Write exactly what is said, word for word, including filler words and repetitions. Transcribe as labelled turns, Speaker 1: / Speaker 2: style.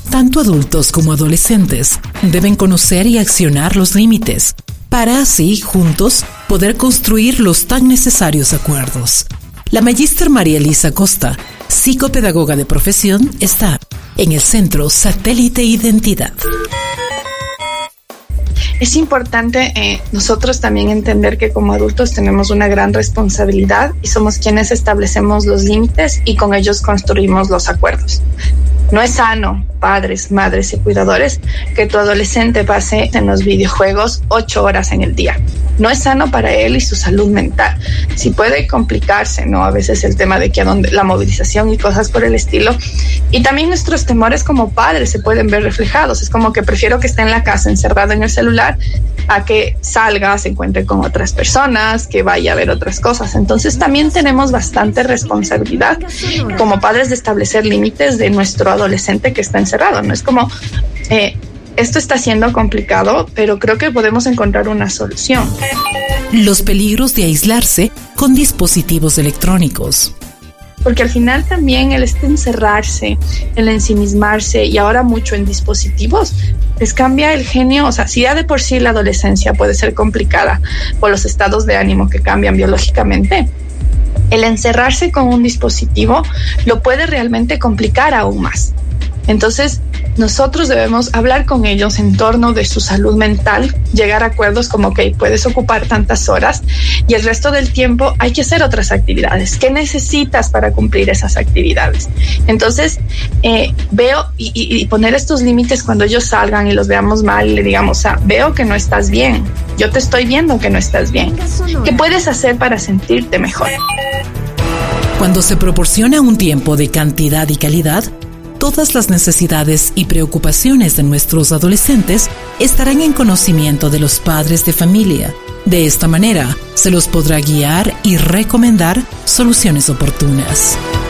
Speaker 1: Tanto adultos como adolescentes deben conocer y accionar los límites, para así, juntos, poder construir los tan necesarios acuerdos. La magíster María Elisa Costa, psicopedagoga de profesión, está en el Centro Satélite Identidad.
Speaker 2: Es importante eh, nosotros también entender que como adultos tenemos una gran responsabilidad y somos quienes establecemos los límites y con ellos construimos los acuerdos. No es sano, padres, madres y cuidadores, que tu adolescente pase en los videojuegos ocho horas en el día. No es sano para él y su salud mental. Sí puede complicarse, ¿no? A veces el tema de que a dónde, la movilización y cosas por el estilo. Y también nuestros temores como padres se pueden ver reflejados. Es como que prefiero que esté en la casa encerrado en el celular a que salga, se encuentre con otras personas, que vaya a ver otras cosas. Entonces también tenemos bastante responsabilidad como padres de establecer límites de nuestro adolescente que está encerrado. No es como... Eh, Esto está siendo complicado, pero creo que podemos encontrar una solución.
Speaker 1: Los peligros de aislarse con dispositivos electrónicos.
Speaker 2: Porque al final también el este encerrarse, el ensimismarse y ahora mucho en dispositivos, les cambia el genio. O sea, si ya de por sí la adolescencia puede ser complicada por los estados de ánimo que cambian biológicamente, el encerrarse con un dispositivo lo puede realmente complicar aún más. Entonces, nosotros debemos hablar con ellos en torno de su salud mental, llegar a acuerdos como que puedes ocupar tantas horas y el resto del tiempo hay que hacer otras actividades. ¿Qué necesitas para cumplir esas actividades? Entonces, eh, veo y, y, y poner estos límites cuando ellos salgan y los veamos mal y le digamos, o sea, veo que no estás bien, yo te estoy viendo que no estás bien. ¿Qué puedes hacer para sentirte mejor?
Speaker 1: Cuando se proporciona un tiempo de cantidad y calidad, todas las necesidades y preocupaciones de nuestros adolescentes estarán en conocimiento de los padres de familia. De esta manera, se los podrá guiar y recomendar soluciones oportunas.